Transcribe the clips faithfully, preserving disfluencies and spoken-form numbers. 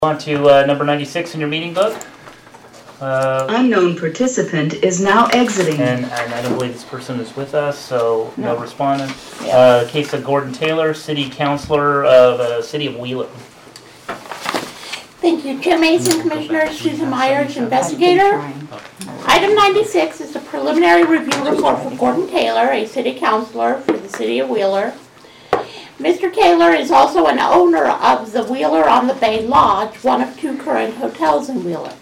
On to uh, number ninety-six in your meeting book. Uh, Unknown participant is now exiting. And, and I don't believe this person is with us, so no, no respondent. Yeah. Uh, case of Gordon Taylor, City Councilor of the uh, City of Wheeler. Thank you. Chair Mason, Commissioner Susan Myers, Investigator. Item ninety-six is the preliminary review report for Gordon Taylor, a City Councilor for the City of Wheeler. Mister Taylor is also an owner of the Wheeler on the Bay Lodge, one of two current hotels in Wheeler.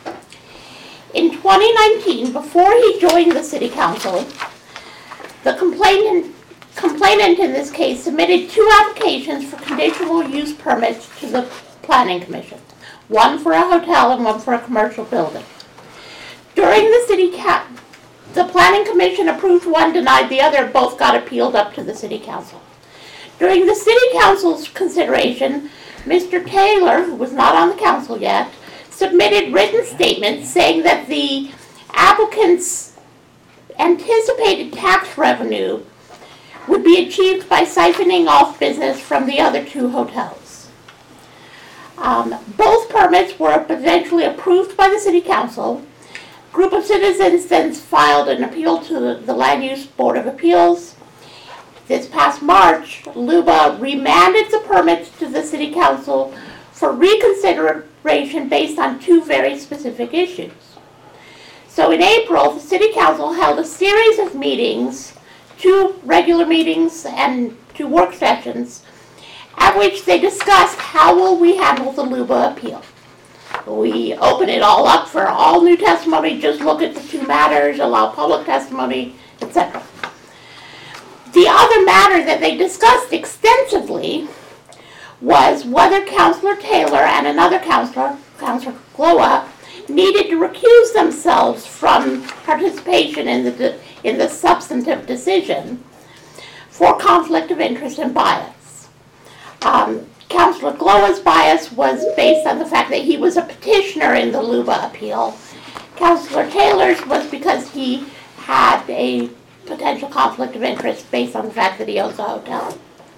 In twenty nineteen, before he joined the City Council, the complainant, complainant in this case submitted two applications for conditional use permits to the Planning Commission, one for a hotel and one for a commercial building. During the City Ca- the Planning Commission approved one, denied the other, both got appealed up to the City Council. During the City Council's consideration, Mister Taylor, who was not on the council yet, submitted written statements saying that the applicant's anticipated tax revenue would be achieved by siphoning off business from the other two hotels. Um, both permits were eventually approved by the City Council. A group of citizens then filed an appeal to the, the Land Use Board of Appeals. This past March, LUBA remanded the permits to the City Council for reconsideration based on two very specific issues. So in April, the City Council held a series of meetings, two regular meetings and two work sessions, at which they discussed how will we handle the LUBA appeal. We open it all up for all new testimony, just look at the two matters, allow public testimony, et cetera. The other matter that they discussed extensively was whether Councilor Taylor and another councilor, Councilor Glowa, needed to recuse themselves from participation in the in the substantive decision for conflict of interest and bias. Um, Councilor Glowa's bias was based on the fact that he was a petitioner in the LUBA appeal. Councilor Taylor's was because he had a potential conflict of interest based on the fact that he owns a hotel.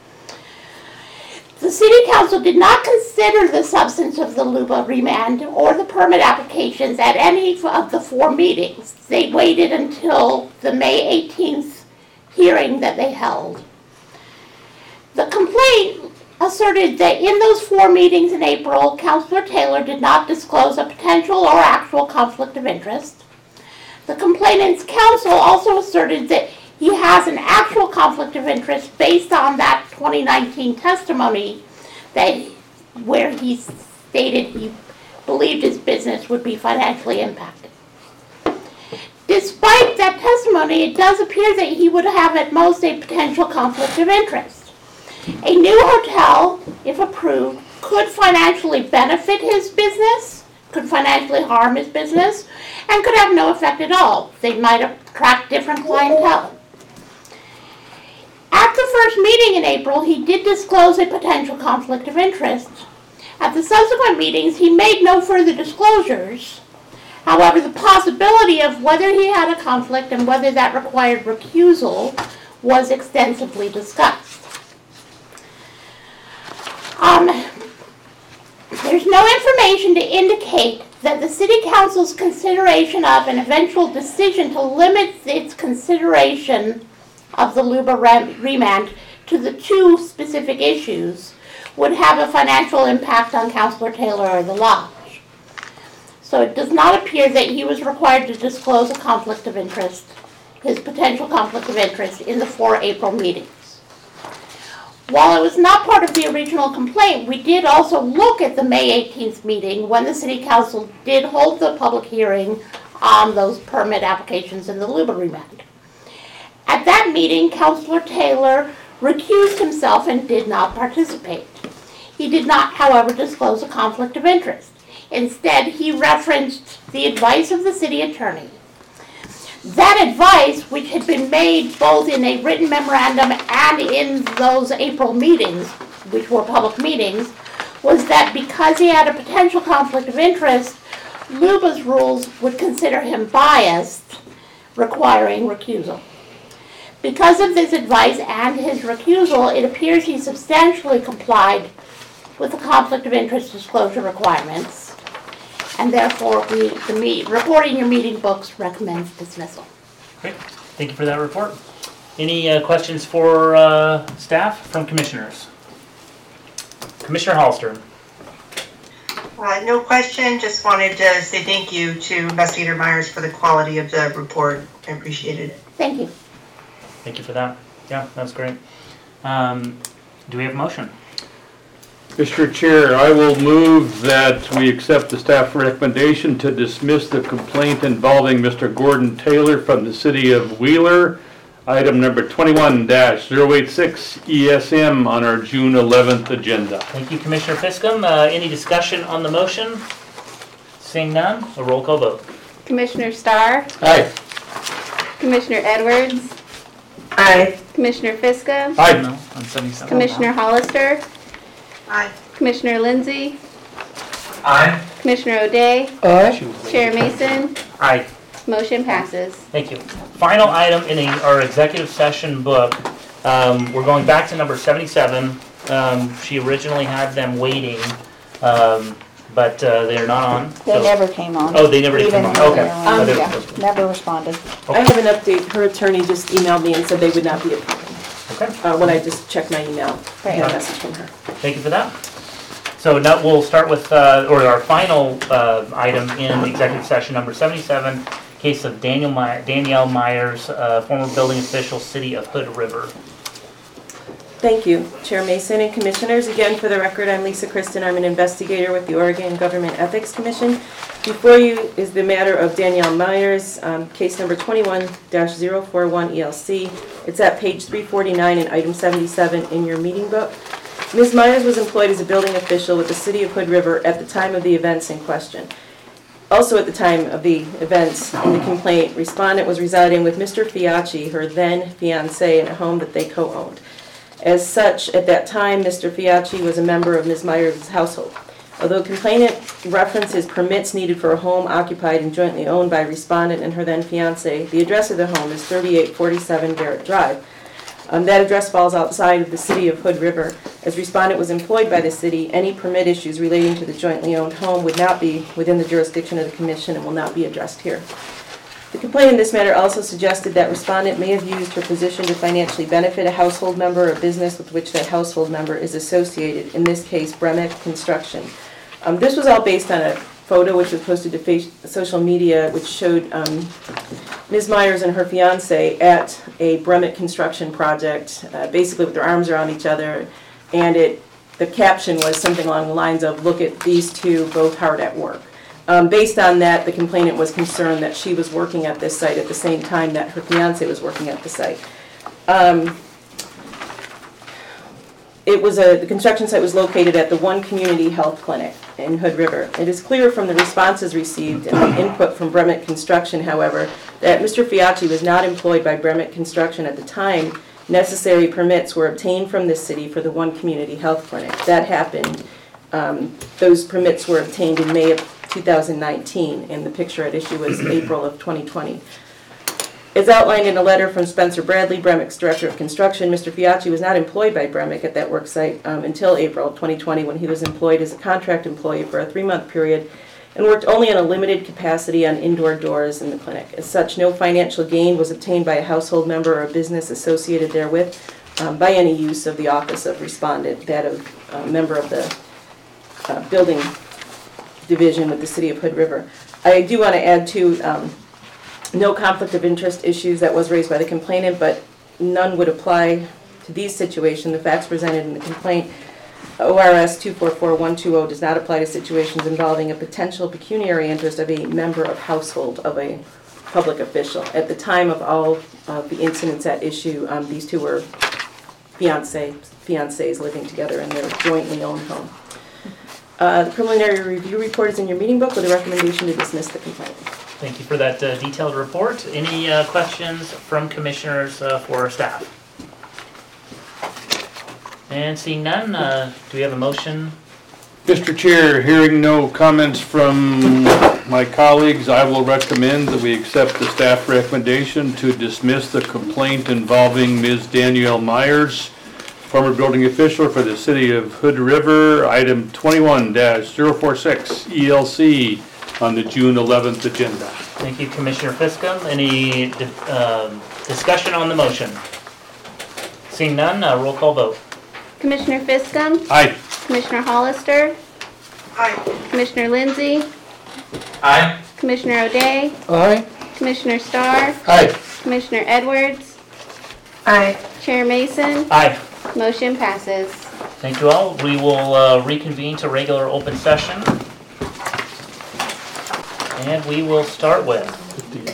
The City Council did not consider the substance of the LUBA remand or the permit applications at any of the four meetings. They waited until the May eighteenth hearing that they held. The complaint asserted that in those four meetings in April, Councilor Taylor did not disclose a potential or actual conflict of interest. The complainant's counsel also asserted that he has an actual conflict of interest based on that twenty nineteen testimony that where he stated he believed his business would be financially impacted. Despite that testimony, it does appear that he would have at most a potential conflict of interest. A new hotel, if approved, could financially benefit his business, could financially harm his business, and could have no effect at all. They might attract different clientele. At the first meeting in April, he did disclose a potential conflict of interest. At the subsequent meetings, he made no further disclosures. However, the possibility of whether he had a conflict and whether that required recusal was extensively discussed. Um, there's no information to indicate that the City Council's consideration of an eventual decision to limit its consideration of the LUBA remand to the two specific issues would have a financial impact on Councilor Taylor or the Lodge. So it does not appear that he was required to disclose a conflict of interest, his potential conflict of interest, in the four April meetings. While it was not part of the original complaint, we did also look at the May eighteenth meeting when the City Council did hold the public hearing on those permit applications in the LUBA remand. At that meeting, Councilor Taylor recused himself and did not participate. He did not, however, disclose a conflict of interest. Instead, he referenced the advice of the city attorney. That advice, which had been made both in a written memorandum and in those April meetings, which were public meetings, was that because he had a potential conflict of interest, LUBA's rules would consider him biased, requiring recusal. Because of this advice and his recusal, it appears he substantially complied with the conflict of interest disclosure requirements. And therefore, we, the meet, reporting your meeting books recommends dismissal. Great. Thank you for that report. Any uh, questions for uh, staff from commissioners? Commissioner Hollister. Uh, no question, just wanted to say thank you to Investigator Myers for the quality of the report. I appreciated it. Thank you. Thank you for that. Yeah, that's great. Um, do we have a motion? Mister Chair, I will move that we accept the staff recommendation to dismiss the complaint involving Mister Gordon Taylor from the city of Wheeler, item number twenty-one dash zero eight six E S M on our June eleventh agenda. Thank you, Commissioner Fiscum. Uh, any discussion on the motion? Seeing none, a roll call vote. Commissioner Starr, Aye. Commissioner Edwards, Aye. Commissioner Fiska, Aye. No, on seventy-seven. Commissioner Hollister, Aye. Commissioner Lindsay, Aye. Commissioner O'Day, She was Chair late. Mason, Aye. motion passes. Thank you. Final item in a, our executive session book. Um, we're going back to number seventy-seven. Um, she originally had them waiting, um, but uh, they're not on. They so- never came on. Oh, they never did Even come on. though Okay. they were on. Oh, they were Yeah, supposed to. never responded. I have an update. Her attorney just emailed me and said they would not be appealing. Okay. Uh, when I just checked my email, I had a Great. message from her. Thank you for that. So now we'll start with, uh, or our final uh, item in executive session number seventy-seven, case of Daniel My- Danielle Myers, uh, former building official, City of Hood River. Thank you, Chair Mason and Commissioners. Again, for the record, I'm Lisa Kristen. I'm an investigator with the Oregon Government Ethics Commission. Before you is the matter of Danielle Myers, um, case number twenty-one dash zero four one E L C. It's at page three forty-nine in item seventy-seven in your meeting book. Miz Myers was employed as a building official with the City of Hood River at the time of the events in question. Also at the time of the events in the complaint, respondent was residing with Mister Fiacci, her then fiancé, in a home that they co-owned. As such, at that time, Mister Fiacci was a member of Miz Myers' household. Although complainant references permits needed for a home occupied and jointly owned by respondent and her then fiancé, the address of the home is thirty-eight forty-seven Garrett Drive. Um, that address falls outside of the City of Hood River. As respondent was employed by the city, any permit issues relating to the jointly owned home would not be within the jurisdiction of the commission and will not be addressed here. The complaint in this matter also suggested that respondent may have used her position to financially benefit a household member or business with which that household member is associated, in this case, Bremick Construction. Um, this was all based on a photo which was posted to face, social media, which showed um, Miz Myers and her fiance at a Bremick construction project, uh, basically with their arms around each other, and it the caption was something along the lines of, "Look at these two both hard at work." Um, based on that, the complainant was concerned that she was working at this site at the same time that her fiance was working at the site. Um, It was a, the construction site was located at the One Community Health Clinic in Hood River. It is clear from the responses received and the input from Bremick Construction, however, that Mister Fiacci was not employed by Bremick Construction at the time necessary permits were obtained from the city for the One Community Health Clinic. That happened, um, those permits were obtained in May of two thousand nineteen, and the picture at issue was April of twenty twenty. As outlined in a letter from Spencer Bradley, Bremick's Director of Construction, Mister Fiacci was not employed by Bremick at that work site um, until April of twenty twenty, when he was employed as a contract employee for a three-month period and worked only in a limited capacity on indoor doors in the clinic. As such, no financial gain was obtained by a household member or a business associated therewith um, by any use of the office of respondent, that of a uh, member of the uh, building division with the City of Hood River. I do want to add, too, um, no conflict of interest issues that was raised by the complainant, but none would apply to these situations. The facts presented in the complaint, O R S two four four one two zero, does not apply to situations involving a potential pecuniary interest of a member of household of a public official. At the time of all of the incidents at issue, um, these two were fiancé, fiancés living together in their jointly owned home. Uh, the preliminary review report is in your meeting book with a recommendation to dismiss the complaint. Thank you for that uh, detailed report. Any uh, questions from commissioners uh, for our staff? And seeing none, uh, do we have a motion? Mister Chair, hearing no comments from my colleagues, I will recommend that we accept the staff recommendation to dismiss the complaint involving Miz Danielle Myers, former building official for the city of Hood River, item twenty-one dash zero four six E L C on the June eleventh agenda. Thank you, Commissioner Fiscum. Any um, discussion on the motion? Seeing none, uh, roll call vote. Commissioner Fiscum, Aye. Commissioner Hollister, Aye. Commissioner Lindsay, Aye. Commissioner O'Day, Aye. Commissioner Starr, Aye. Commissioner Edwards, Aye. Chair Mason, Aye. motion passes. Thank you all. We will uh, reconvene to regular open session. And we will start with